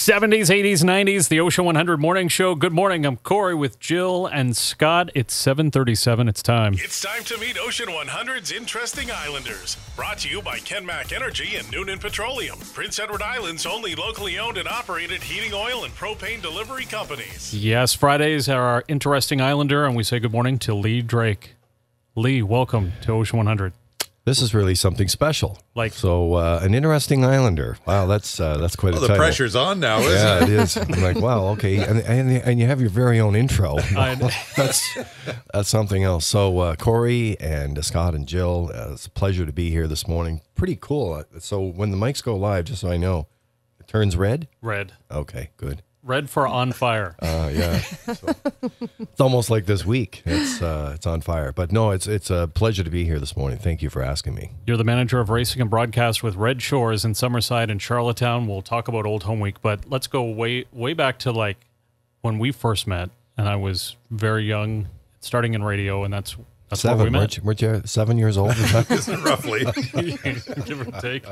70s, 80s, 90s, the Ocean 100 Morning Show. Good morning. I'm Corey with Jill and Scott. It's 7:37. It's time. It's time to meet Ocean 100's interesting islanders. Brought to you by Kenmac Energy and Noonan Petroleum, Prince Edward Island's only locally owned and operated heating oil and propane delivery companies. Yes, Fridays are our interesting islander, and we say good morning to Lee Drake. Lee, welcome to Ocean 100. This is really something special. An interesting islander. Wow, that's quite a title. The pressure's on now, isn't Yeah, it? it is. I'm like, wow, okay, and you have your very own intro. That's something else. So Corey and Scott and Jill, it's a pleasure to be here this morning. Pretty cool. So when the mics go live, just so I know, it turns red. Red. Okay, good. Red for on fire. Yeah. So, it's almost like this week. It's on fire. But no, it's a pleasure to be here this morning. Thank you for asking me. You're the manager of racing and broadcast with Red Shores in Summerside and Charlottetown. We'll talk about Old Home Week, but let's go way back to like when we first met, and I was very young, starting in radio, and that's where we met. Weren't you 7 years old? Roughly. Give or take.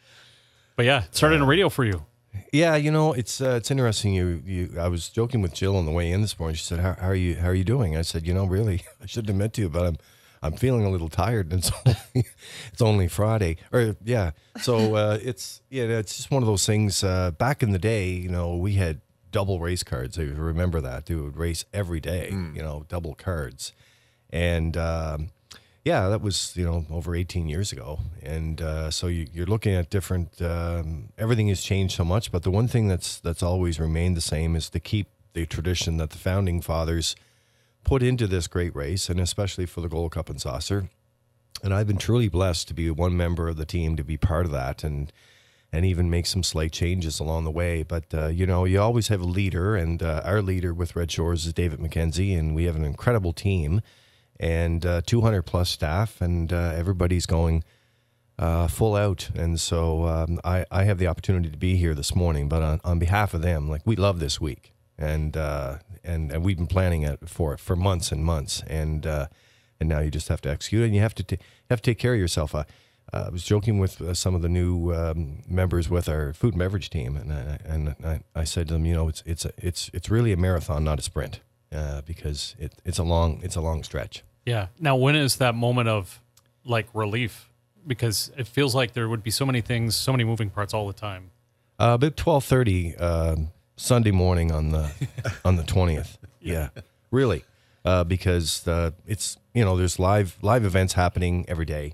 But yeah, it started in radio for you. Yeah, it's interesting. I was joking with Jill on the way in this morning. She said, "How are you doing?" I said, really, I shouldn't admit to you, but I'm feeling a little tired, and it's only Friday. Or yeah, so it's just one of those things. Back in the day, we had double race cards. I remember that. They would race every day. Double cards, and. Yeah, that was, over 18 years ago. And so you're looking at different, everything has changed so much, but the one thing that's always remained the same is to keep the tradition that the founding fathers put into this great race, and especially for the Gold Cup and Saucer. And I've been truly blessed to be one member of the team, to be part of that, and even make some slight changes along the way. But, you always have a leader, and our leader with Red Shores is David McKenzie, and we have an incredible team. And 200 plus staff, and everybody's going full out. And so I have the opportunity to be here this morning. But on behalf of them, we love this week, and we've been planning it for months and months. And now you just have to execute, and you have to take care of yourself. I was joking with some of the new members with our food and beverage team, and I said to them, it's really a marathon, not a sprint, because it's a long stretch. Yeah. Now, when is that moment of relief? Because it feels like there would be so many things, so many moving parts all the time. About 12:30 Sunday morning on the 20th. Yeah, really, because it's there's live events happening every day.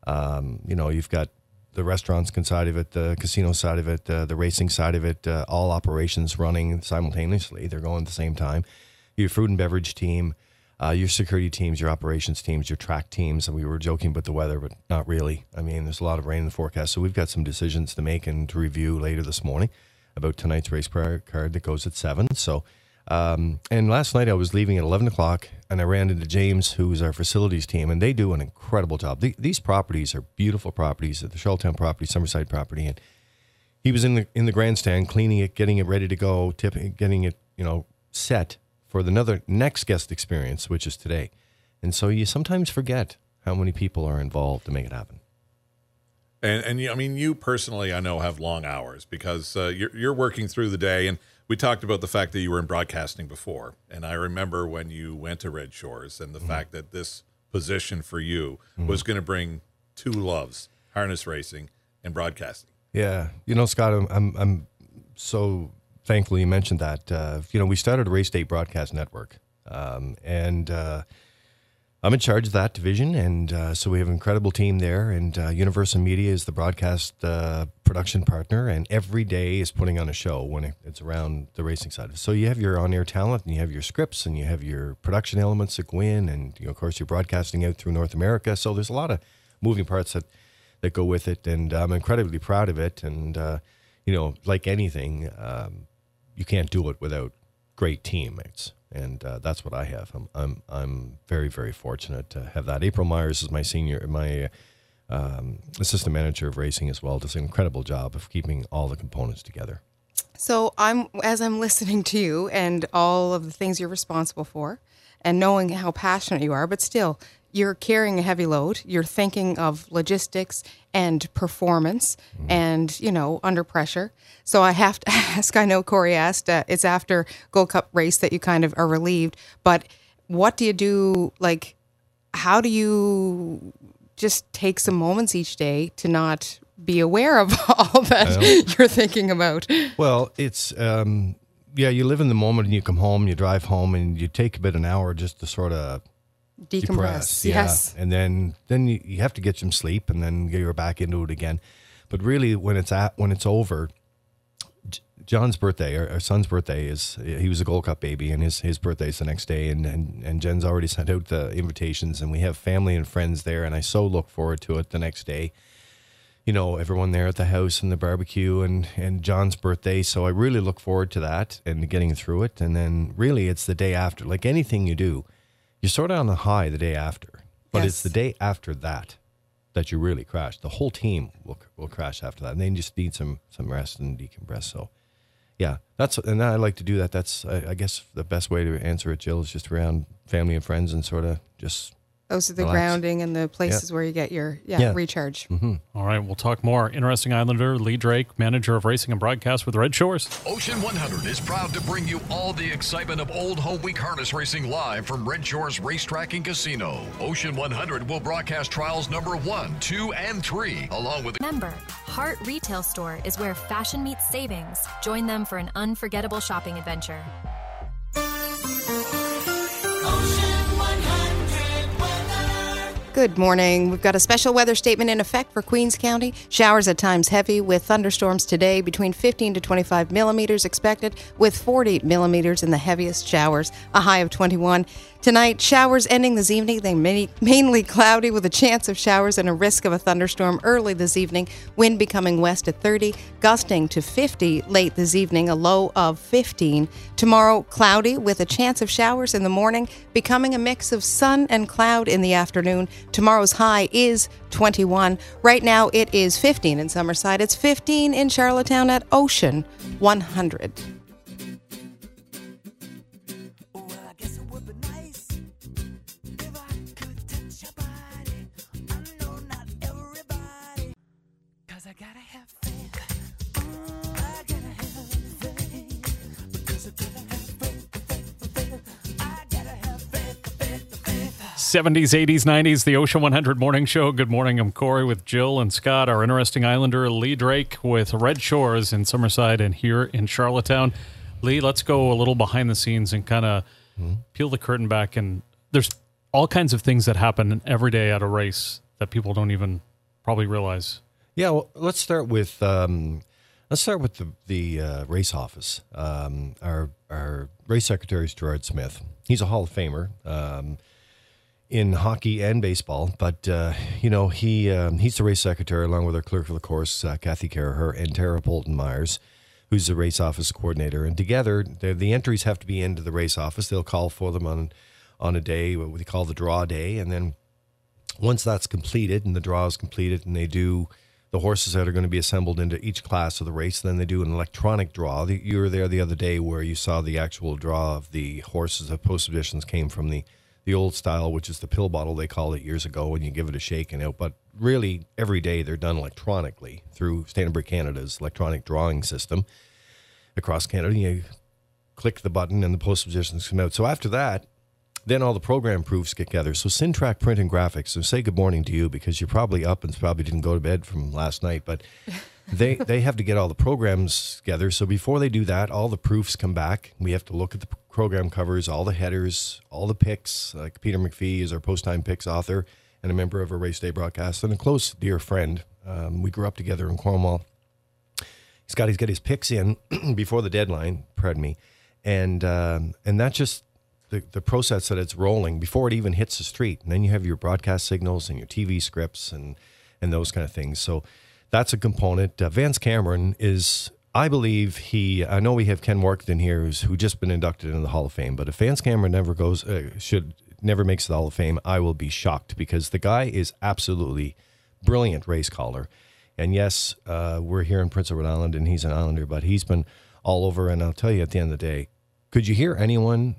You've got the restaurants side of it, the casino side of it, the racing side of it, all operations running simultaneously. They're going at the same time. Your food and beverage team, your security teams, your operations teams, your track teams. And we were joking about the weather, but not really. I mean, there's a lot of rain in the forecast. So we've got some decisions to make and to review later this morning about tonight's race card that goes at 7. So, and last night I was leaving at 11 o'clock, and I ran into James, who's our facilities team, and they do an incredible job. These properties are beautiful properties, the Charlottetown property, Summerside property. And he was in the grandstand, cleaning it, getting it ready to go, getting it, set for the next guest experience, which is today. And so you sometimes forget how many people are involved to make it happen. And you personally, I know, have long hours because you're working through the day. And we talked about the fact that you were in broadcasting before. And I remember when you went to Red Shores and the fact that this position for you was going to bring two loves, harness racing and broadcasting. Yeah. Scott, I'm so thankful you mentioned that. We started a Race Day Broadcast Network, and I'm in charge of that division, and so we have an incredible team there, and Universal Media is the broadcast production partner, and every day is putting on a show when it's around the racing side. So you have your on-air talent, and you have your scripts, and you have your production elements that go in, and of course you're broadcasting out through North America, so there's a lot of moving parts that go with it, and I'm incredibly proud of it, and like anything, you can't do it without great teammates, and that's what I have. I'm very, very fortunate to have that. April Myers is my assistant manager of racing as well. Does an incredible job of keeping all the components together. So as I'm listening to you and all of the things you're responsible for, and knowing how passionate you are, but still, you're carrying a heavy load. You're thinking of logistics and performance and, under pressure. So I have to ask, I know Corey asked, it's after Gold Cup race that you kind of are relieved, but what do you do? Like, how do you just take some moments each day to not be aware of all that you're thinking about? Well, it's, you live in the moment and you come home, you drive home and you take about an hour just to sort of Decompress. yeah. Yes. And then you have to get some sleep and then you're back into it again. But really when it's over, John's birthday, our son's birthday he was a Gold Cup baby and his birthday's the next day and Jen's already sent out the invitations and we have family and friends there and I so look forward to it the next day. Everyone there at the house and the barbecue and John's birthday. So I really look forward to that and getting through it. And then really it's the day after, like anything you do, you're sort of on the high the day after, but it's the day after that you really crash. The whole team will crash after that. And they just need some rest and decompress. So yeah, and I like to do that. That's, I guess the best way to answer it, Jill, is just around family and friends and sort of just Those are the relax. grounding and the places where you get your recharge. Mm-hmm. All right, we'll talk more. Interesting Islander Lee Drake, manager of racing and broadcast with Red Shores. Ocean 100 is proud to bring you all the excitement of Old Home Week harness racing live from Red Shores Racetrack and Casino. Ocean 100 will broadcast trials number 1, 2, and 3, along with... Remember, Heart Retail Store is where fashion meets savings. Join them for an unforgettable shopping adventure. Good morning. We've got a special weather statement in effect for Queens County. Showers at times heavy with thunderstorms today, between 15 to 25 millimeters expected, with 40 millimeters in the heaviest showers, a high of 21. Tonight, showers ending this evening. They mainly cloudy with a chance of showers and a risk of a thunderstorm early this evening. Wind becoming west at 30, gusting to 50 late this evening, a low of 15. Tomorrow, cloudy with a chance of showers in the morning, becoming a mix of sun and cloud in the afternoon. Tomorrow's high is 21. Right now, it is 15 in Summerside. It's 15 in Charlottetown at Ocean 100. '70s, '80s, '90s, the Ocean 100 Morning Show. Good morning. I'm Corey with Jill and Scott. Our interesting Islander, Lee Drake, with Red Shores in Summerside and here in Charlottetown. Lee, let's go a little behind the scenes and kind of peel the curtain back. And there's all kinds of things that happen every day at a race that people don't even probably realize. Yeah, well, let's start with the race office. Our race secretary is Gerard Smith. He's a Hall of Famer in hockey and baseball, but he's the race secretary along with our clerk of the course, Kathy Caraher, and Tara Polton-Myers, who's the race office coordinator. And together, the entries have to be into the race office. They'll call for them on a day, what we call the draw day, and then once that's completed and the draw is completed and they do the horses that are going to be assembled into each class of the race, then they do an electronic draw. You were there the other day where you saw the actual draw of the horses. The post editions came from the old style, which is the pill bottle, they called it years ago, and you give it a shake and out. But really, every day they're done electronically through Stanbridge Canada's electronic drawing system across Canada. You click the button and the post positions come out. So after that, then all the program proofs get together. So Syntrack Print and Graphics, so say good morning to you because you're probably up and probably didn't go to bed from last night, but they have to get all the programs together. So before they do that, all the proofs come back. We have to look at the program covers, all the headers, all the picks. Like Peter McPhee is our post-time picks author and a member of our race day broadcast and a close dear friend. We grew up together in Cornwall. He's got his picks in before the deadline, pardon me, and that's just the process that it's rolling before it even hits the street. And then you have your broadcast signals and your TV scripts and those kind of things. So that's a component. Vance Cameron is, I believe I know we have Ken Workton here who just been inducted into the Hall of Fame, but if Vance Cameron never makes the Hall of Fame, I will be shocked because the guy is absolutely brilliant race caller. And yes, we're here in Prince Edward Island and he's an Islander, but he's been all over. And I'll tell you at the end of the day, could you hear anyone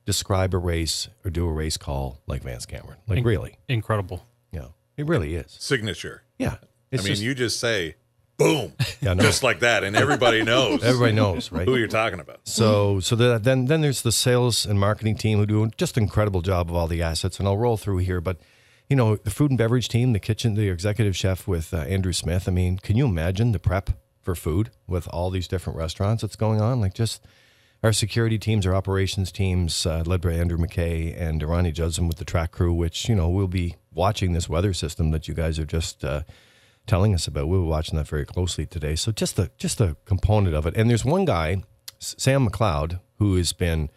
describe a race or do a race call like Vance Cameron. Like, really. Incredible. Yeah, it really is. Signature. Yeah. You just say, boom, Yeah, no. just like that, and everybody knows. Everybody knows, right? who you're talking about. So then there's the sales and marketing team who do just an incredible job of all the assets. And I'll roll through here, but the food and beverage team, the kitchen, the executive chef with Andrew Smith. I mean, can you imagine the prep for food with all these different restaurants that's going on? Like, just our security teams, our operations teams, led by Andrew McKay and Ronnie Judson with the track crew, which, we'll be watching this weather system that you guys are just telling us about. We'll be watching that very closely today. So just a component of it. And there's one guy, Sam McLeod, who has been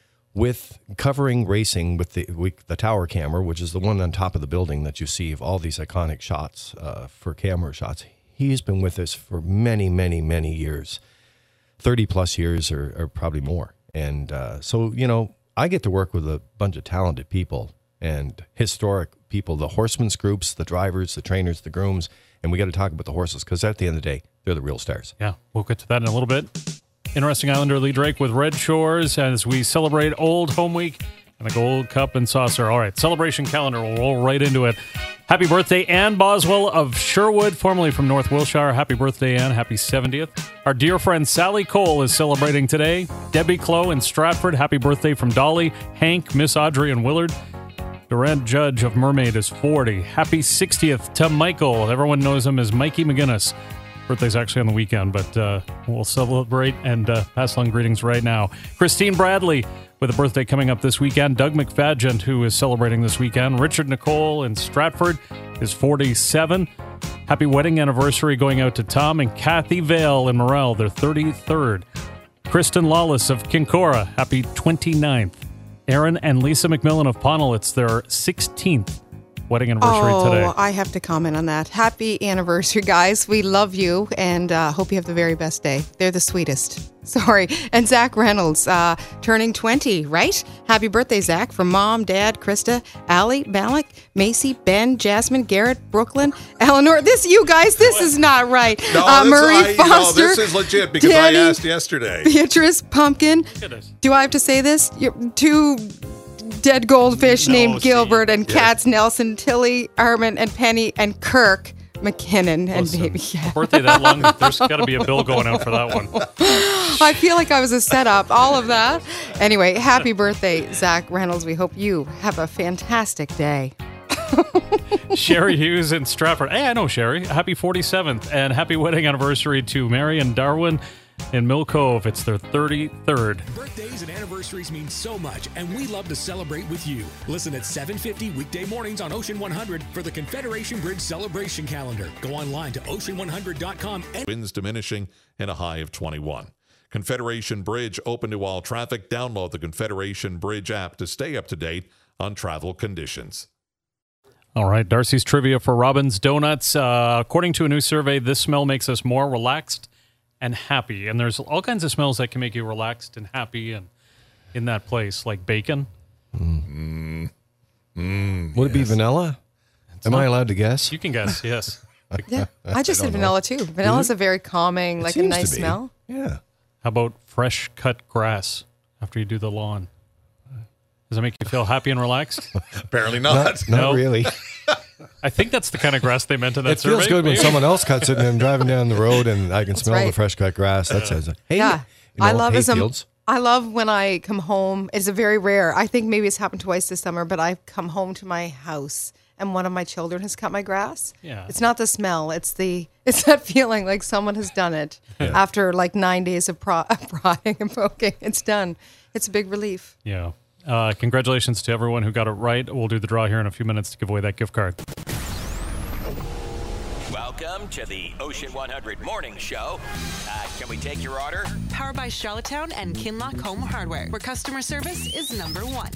covering racing with the tower camera, which is the one on top of the building that you see of all these iconic shots for camera shots. He's been with us for many, many, many years, 30 plus years or probably more. And so, I get to work with a bunch of talented people and historic people, the horsemen's groups, the drivers, the trainers, the grooms, and we got to talk about the horses because at the end of the day, they're the real stars. Yeah, we'll get to that in a little bit. Interesting Islander Lee Drake with Red Shores as we celebrate Old Home Week and the Gold Cup and Saucer. All right, celebration calendar. We'll roll right into it. Happy birthday, Ann Boswell of Sherwood, formerly from North Wilshire. Happy birthday, Ann. Happy 70th. Our dear friend Sally Cole is celebrating today. Debbie Clow in Stratford. Happy birthday from Dolly, Hank, Miss Audrey, and Willard. Durant Judge of Mermaid is 40. Happy 60th to Michael. Everyone knows him as Mikey McGinnis. Birthday's actually on the weekend, but we'll celebrate and pass along greetings right now. Christine Bradley with a birthday coming up this weekend. Doug McFadgent, who is celebrating this weekend. Richard Nicole in Stratford is 47. Happy wedding anniversary going out to Tom and Kathy Vale in Morel, their 33rd. Kristen Lawless of Kincora, happy 29th. Aaron and Lisa McMillan of Pownell, it's their 16th wedding anniversary today. Oh, I have to comment on that. Happy anniversary, guys. We love you and hope you have the very best day. They're the sweetest. Sorry. And Zach Reynolds, turning 20, right? Happy birthday, Zach, from Mom, Dad, Krista, Allie, Malik, Macy, Ben, Jasmine, Garrett, Brooklyn, Eleanor. This is not right. Marie Foster. No, this is legit because Danny, I asked yesterday. Beatrice, Pumpkin. Do I have to say this? Two dead goldfish named Gilbert and cats Nelson, Tilly, Armin, and Penny, and Kirk McKinnon. And baby, a birthday that long, there's got to be a bill going out for that one. I feel like I was a setup, all of that. Anyway, happy birthday, Zach Reynolds. We hope you have a fantastic day. Sherry Hughes in Stratford. Hey, I know Sherry. Happy 47th and happy wedding anniversary to Mary and Darwin in Mill Cove. It's their 33rd. Birthdays and anniversaries mean so much, and we love to celebrate with you. Listen at 7:50 weekday mornings on Ocean 100 for the Confederation Bridge celebration calendar. Go online to ocean100.com. Winds diminishing and a high of 21. Confederation Bridge open to all traffic. Download the Confederation Bridge app to stay up to date on travel conditions. All right, Darcy's trivia for Robin's Donuts. According to a new survey, this smell makes us more relaxed and happy. And there's all kinds of smells that can make you relaxed and happy and in that place, like bacon. Would it be vanilla? Am I allowed to guess? You can guess, yes. Yeah, I just said vanilla too. Vanilla's a very calming, like a seems nice to be. smell. Yeah. How about fresh cut grass after you do the lawn? Does that make you feel happy and relaxed? Apparently not. Not No. really. I think that's the kind of grass they meant in that It feels survey. good when Maybe. someone else cuts it and I'm driving down the road and I can smell the right. fresh cut grass. That says, hey, Yeah, I love hay as a, fields. I love when I come home. It's a very rare. I think maybe it's happened twice this summer, but I've come home to my house and one of my children has cut my grass. Yeah. It's not the smell. It's that feeling like someone has done it after like 9 days of prodding and poking. It's done. It's a big relief. Yeah. Congratulations to everyone who got it right. We'll do the draw here in a few minutes to give away that gift card. Welcome to the Ocean 100 Morning Show. Can we take your order? Powered by Charlottetown and Kinlock Home Hardware, where customer service is #1.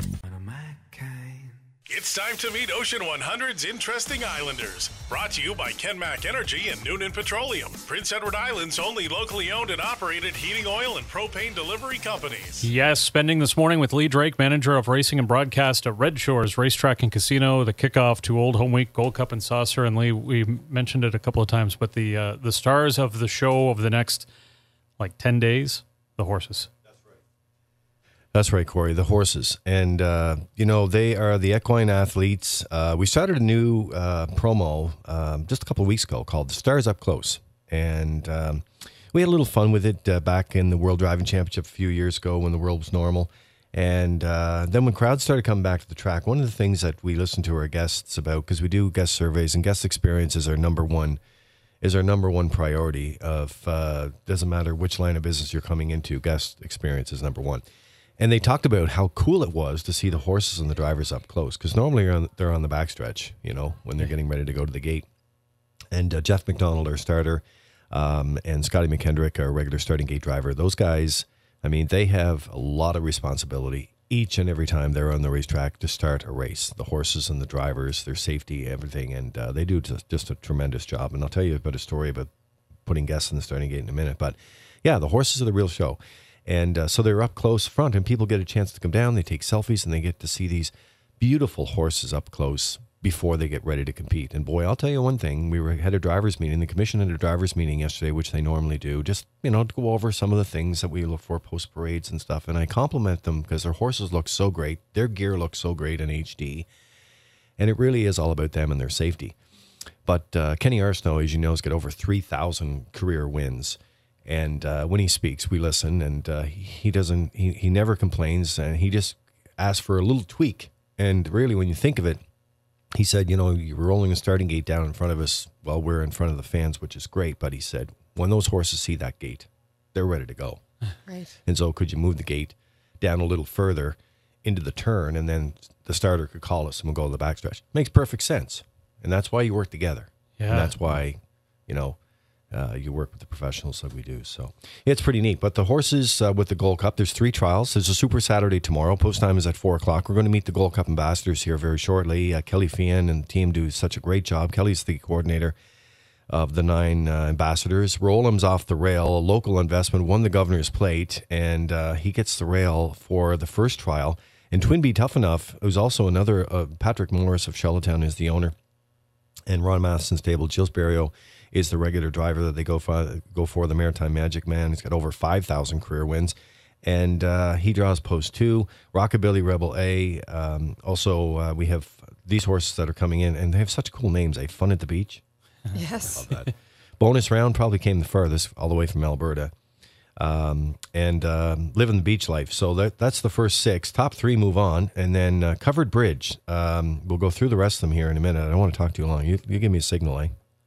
It's time to meet Ocean 100's interesting islanders. Brought to you by KenMac Energy and Noonan Petroleum, Prince Edward Island's only locally owned and operated heating oil and propane delivery companies. Yes, spending this morning with Lee Drake, manager of racing and broadcast at Red Shores Racetrack and Casino, the kickoff to Old Home Week, Gold Cup and Saucer. And Lee, we mentioned it a couple of times, but the stars of the show of the next, 10 days, the horses. That's right, Corey, the horses. And, they are the equine athletes. We started a new promo just a couple of weeks ago called The Stars Up Close. And we had a little fun with it back in the World Driving Championship a few years ago when the world was normal. And then when crowds started coming back to the track, one of the things that we listen to our guests about, because we do guest surveys, and guest experience is our number one priority of, doesn't matter which line of business you're coming into, guest experience is number one. And they talked about how cool it was to see the horses and the drivers up close, because normally they're on the backstretch, when they're getting ready to go to the gate. And Jeff McDonald, our starter, and Scotty McKendrick, our regular starting gate driver, those guys, they have a lot of responsibility each and every time they're on the racetrack to start a race. The horses and the drivers, their safety, everything, and they do just a tremendous job. And I'll tell you about a story about putting guests in the starting gate in a minute. But yeah, the horses are the real show. And so they're up close front, and people get a chance to come down. They take selfies, and they get to see these beautiful horses up close before they get ready to compete. And boy, I'll tell you one thing. We had a drivers' meeting. The commission had a drivers' meeting yesterday, which they normally do, just, to go over some of the things that we look for post-parades and stuff. And I compliment them because their horses look so great. Their gear looks so great in HD. And it really is all about them and their safety. But Kenny Arsenault, as you know, has got over 3,000 career wins. And when he speaks, we listen, and he never complains, and he just asks for a little tweak. And really, when you think of it, he said, you're rolling a starting gate down in front of us while we're in front of the fans, which is great. But he said, when those horses see that gate, they're ready to go. Right. And so could you move the gate down a little further into the turn, and then the starter could call us and we'll go to the backstretch? Makes perfect sense. And that's why you work together. Yeah. And that's why, you work with the professionals like we do. So it's pretty neat. But the horses with the Gold Cup, there's 3 trials. There's a Super Saturday tomorrow. Post time is at 4 o'clock. We're going to meet the Gold Cup ambassadors here very shortly. Kelly Fian and the team do such a great job. Kelly's the coordinator of the 9 ambassadors. Rollham's off the rail. A local investment won the governor's plate, and he gets the rail for the first trial. And Twinbee Tough Enough, who's also another, Patrick Morris of Charlottetown is the owner, and Ron Matheson's stable. Gilles Berrios is the regular driver that they go for, the Maritime Magic Man. He's got over 5,000 career wins. And he draws post 2. Rockabilly Rebel A. Also, we have these horses that are coming in, and they have such cool names. Fun at the Beach. Yes. I love that. Bonus Round probably came the furthest, all the way from Alberta. And Living the Beach Life. So that's the first 6. Top 3 move on. And then Covered Bridge. We'll go through the rest of them here in a minute. I don't want to talk too long. You give me a signal, eh?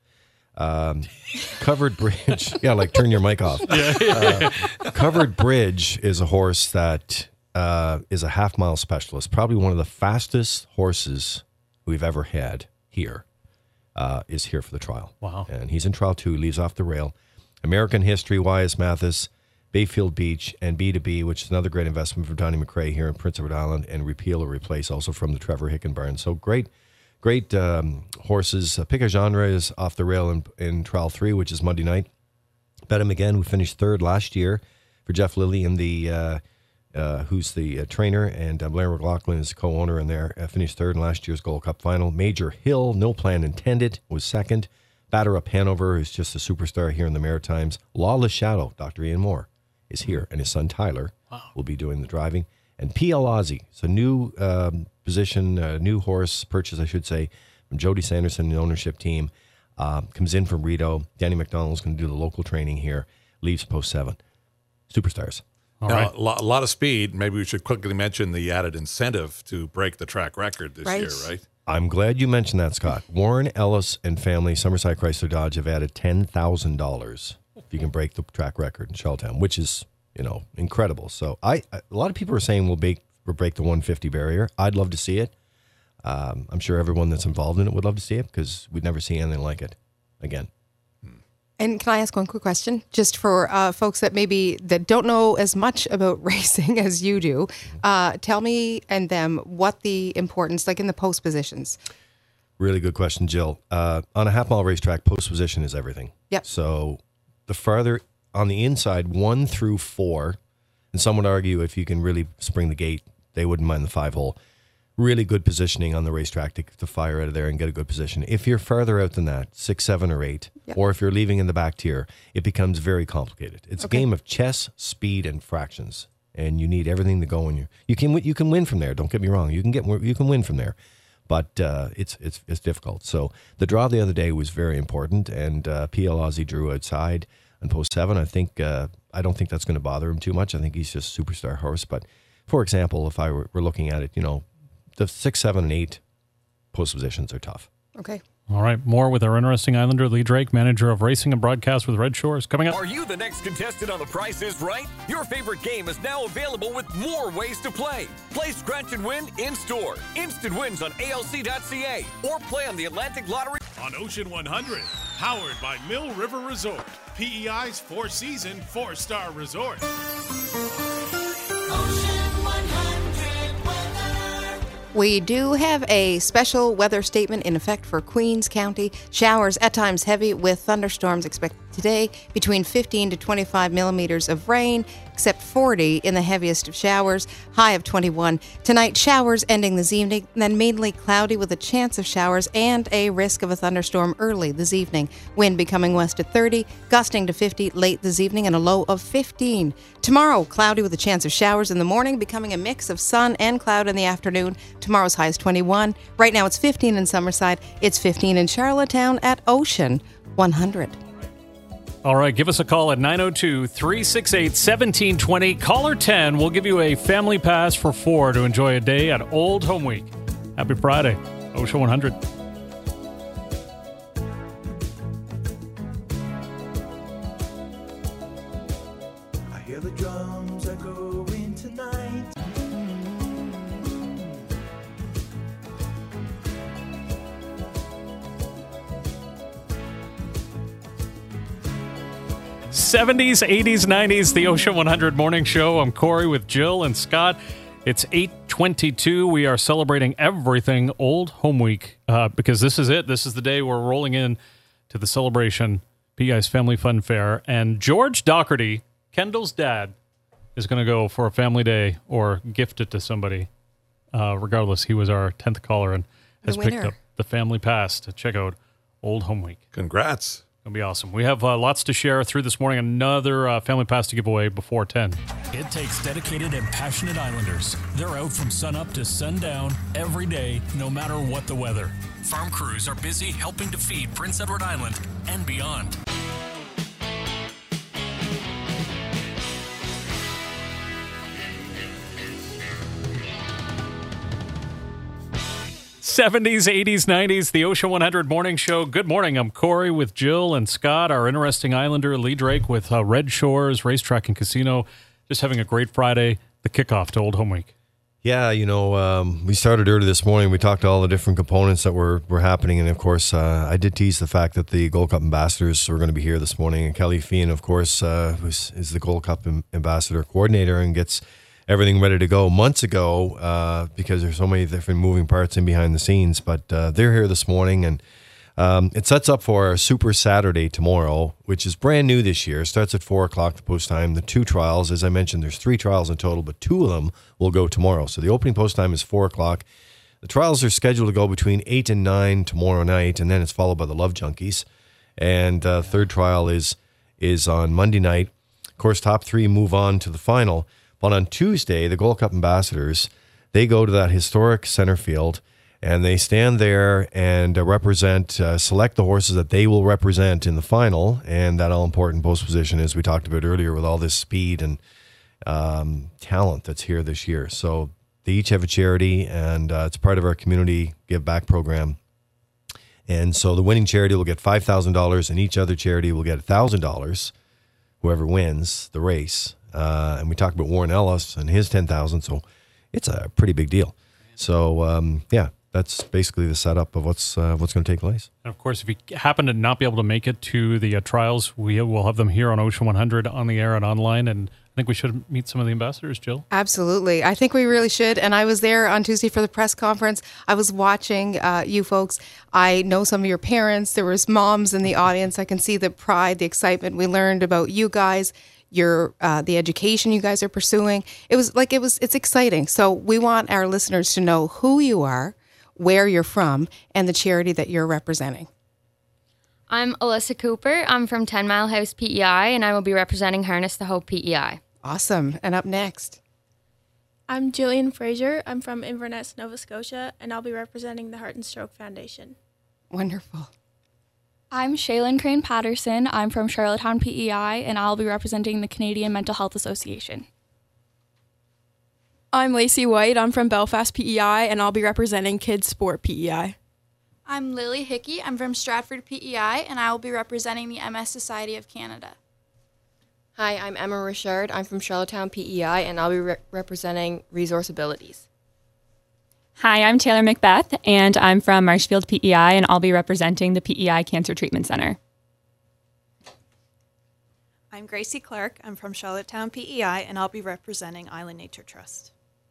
Covered Bridge. Yeah, like turn your mic off. Covered Bridge is a horse that is a half-mile specialist. Probably one of the fastest horses we've ever had here. Is here for the trial. Wow. And he's in trial 2, leaves off the rail. American History, Y.S. Mathis, Bayfield Beach, and B2B, which is another great investment from Donnie McRae here in Prince Edward Island, and Repeal or Replace, also from the Trevor Hickenbarn. So great horses. Pick a Genre is off the rail in trial 3, which is Monday night. Bet him again. We finished 3rd last year for Jeff Lilly, and who's the trainer, and Blair McLaughlin is co-owner in there. Finished 3rd in last year's Gold Cup final. Major Hill, No Plan Intended, was 2nd. Batter Up Hanover, who's just a superstar here in the Maritimes. Lawless Shadow, Dr. Ian Moore, is here, and his son Tyler will be doing the driving. And PL Aussie, it's a new position, new horse purchase, I should say, from Jody Sanderson, the ownership team. Comes in from Rito. Danny McDonald's going to do the local training here. Leaves post 7. Superstars. All right. A lot of speed. Maybe we should quickly mention the added incentive to break the track record this year, right? I'm glad you mentioned that, Scott. Warren Ellis and family, Summerside Chrysler Dodge, have added $10,000 if you can break the track record in Charlottetown, which is, incredible. So a lot of people are saying we'll break the 150 barrier. I'd love to see it. I'm sure everyone that's involved in it would love to see it because we'd never see anything like it again. And can I ask one quick question, just for folks that don't know as much about racing as you do? Tell me and them what the importance, like in the post positions. Really good question, Jill. On a half-mile racetrack, post position is everything. Yep. So the farther on the inside, 1 through 4, and some would argue if you can really spring the gate, they wouldn't mind the 5-hole. Really good positioning on the racetrack to fire out of there and get a good position. If you're farther out than that, 6, 7, or 8, or if you're leaving in the back tier, it becomes very complicated. It's a game of chess, speed, and fractions. and you need everything to go in you. You can win from there. Don't get me wrong. You can win from there, but it's difficult. So the draw the other day was very important, and PL Aussie drew outside on post 7. I don't think that's going to bother him too much. I think he's just a superstar horse. But for example, if I were looking at it, the 6, 7, and 8 post positions are tough. Okay. All right, more with our interesting Islander, Lee Drake, manager of racing and broadcast with Red Shores, coming up. Are you the next contestant on The Price is Right? Your favorite game is now available with more ways to play. Play Scratch and Win in-store, instant wins on ALC.ca, or play on the Atlantic Lottery. On Ocean 100, powered by Mill River Resort, PEI's 4-season, 4-star resort. We do have a special weather statement in effect for Queens County. Showers at times heavy with thunderstorms expected today, between 15 to 25 millimeters of rain, except 40 in the heaviest of showers, high of 21. Tonight, showers ending this evening, then mainly cloudy with a chance of showers and a risk of a thunderstorm early this evening. Wind becoming west at 30, gusting to 50 late this evening, and a low of 15. Tomorrow, cloudy with a chance of showers in the morning, becoming a mix of sun and cloud in the afternoon. Tomorrow's high is 21. Right now, it's 15 in Summerside. It's 15 in Charlottetown at Ocean 100. All right, give us a call at 902-368-1720. Caller 10 will give you a family pass for 4 to enjoy a day at Old Home Week. Happy Friday, Ocean 100. I hear the drums are going tonight. 70s, 80s, 90s, the Ocean 100 Morning Show. I'm Corey with Jill and Scott. It's 8:22. We are celebrating everything Old Home Week because this is it. This is the day we're rolling in to the celebration, PEI's Family Fun Fair. And George Docherty, Kendall's dad, is going to go for a family day or gift it to somebody. Regardless, he was our 10th caller and has picked up the family pass to check out Old Home Week. Congrats. It'll be awesome. We have lots to share through this morning. Another family pass to give away before 10. It takes dedicated and passionate Islanders. They're out from sunup to sundown every day, no matter what the weather. Farm crews are busy helping to feed Prince Edward Island and beyond. '70s, '80s, '90s, the Ocean 100 Morning Show. Good morning. I'm Corey with Jill and Scott, our interesting Islander, Lee Drake with Red Shores Racetrack and Casino. Just having a great Friday, the kickoff to Old Home Week. Yeah, we started early this morning. We talked to all the different components that were happening. And, of course, I did tease the fact that the Gold Cup ambassadors were going to be here this morning. And Kelly Feehan, of course, is the Gold Cup ambassador coordinator and gets everything ready to go months ago because there's so many different moving parts in behind the scenes. But they're here this morning, and it sets up for our Super Saturday tomorrow, which is brand new this year. It starts at 4 o'clock the post time. The 2 trials, as I mentioned, there's 3 trials in total, but 2 of them will go tomorrow. So the opening post time is 4 o'clock. The trials are scheduled to go between 8 and 9 tomorrow night, and then it's followed by the Love Junkies. And third trial is on Monday night. Of course, top 3 move on to the final. But on Tuesday, the Gold Cup ambassadors, they go to that historic center field, and they stand there and select the horses that they will represent in the final. And that all-important post position, as we talked about earlier, with all this speed and talent that's here this year. So they each have a charity, and it's part of our community give back program. And so the winning charity will get $5,000, and each other charity will get $1,000, whoever wins the race. And we talked about Warren Ellis and his $10,000, so it's a pretty big deal. So that's basically the setup of what's going to take place. And of course, if you happen to not be able to make it to the trials, we will have them here on Ocean 100 on the air and online. And I think we should meet some of the ambassadors, Jill. Absolutely. I think we really should. And I was there on Tuesday for the press conference. I was watching you folks. I know some of your parents. There was moms in the audience. I can see the pride, the excitement. We learned about you guys. The education you guys are pursuing. It's exciting. So we want our listeners to know who you are, where you're from, and the charity that you're representing. I'm Alyssa Cooper. I'm from 10 Mile House PEI, and I will be representing Harness the Hope PEI. Awesome. And up next. I'm Jillian Fraser. I'm from Inverness, Nova Scotia, and I'll be representing the Heart and Stroke Foundation. Wonderful. I'm Shaylin Crane Patterson. I'm from Charlottetown, PEI, and I'll be representing the Canadian Mental Health Association. I'm Lacey White. I'm from Belfast, PEI, and I'll be representing Kids Sport, PEI. I'm Lily Hickey. I'm from Stratford, PEI, and I will be representing the MS Society of Canada. Hi, I'm Emma Richard. I'm from Charlottetown, PEI, and I'll be representing Resource Abilities. Hi, I'm Taylor Macbeth, and I'm from Marshfield, PEI, and I'll be representing the PEI Cancer Treatment Center. I'm Gracie Clark. I'm from Charlottetown, PEI, and I'll be representing Island Nature Trust.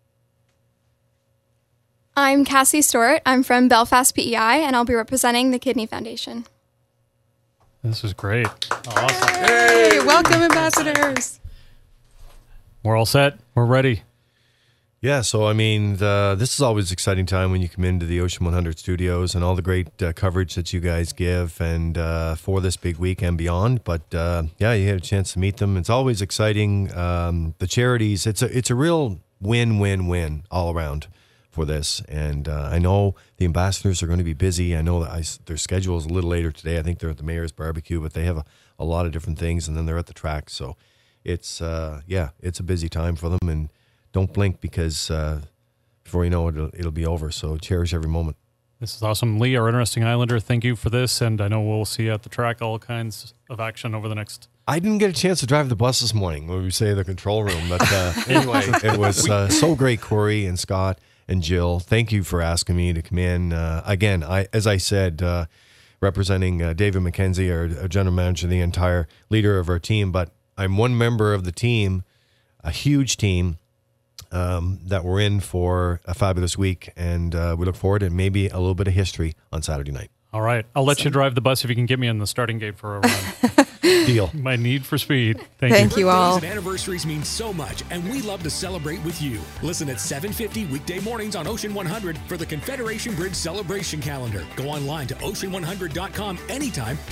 I'm Cassie Stewart. I'm from Belfast, PEI, and I'll be representing the Kidney Foundation. This is great. Awesome. Hey, welcome, ambassadors. We're all set. We're ready. Yeah, so I mean, this is always an exciting time when you come into the Ocean 100 studios and all the great coverage that you guys give and for this big week and beyond. But yeah, you had a chance to meet them. It's always exciting. The charities, it's a real win-win-win all around for this. And I know the ambassadors are going to be busy. I know that their schedule is a little later today. I think they're at the Mayor's Barbecue, but they have a lot of different things, and then they're at the track. So it's, yeah, it's a busy time for them. And don't blink because before you know it, it'll be over. So cherish every moment. This is awesome. Lee, our interesting Islander, thank you for this. And I know we'll see you at the track, all kinds of action over the next. I didn't get a chance to drive the bus this morning when we say the control room. But anyway, it was so great, Corey and Scott and Jill. Thank you for asking me to come in. Again, as I said, representing David McKenzie, our general manager, the entire leader of our team. But I'm one member of the team, a huge team, that we're in for a fabulous week, and we look forward to maybe a little bit of history on Saturday night. All right. I'll let you drive the bus if you can get me on the starting gate for a run. Deal. My need for speed. Thank you all. Birthdays and anniversaries mean so much, and we love to celebrate with you. Listen at 7:50 weekday mornings on Ocean 100 for the Confederation Bridge Celebration Calendar. Go online to ocean100.com anytime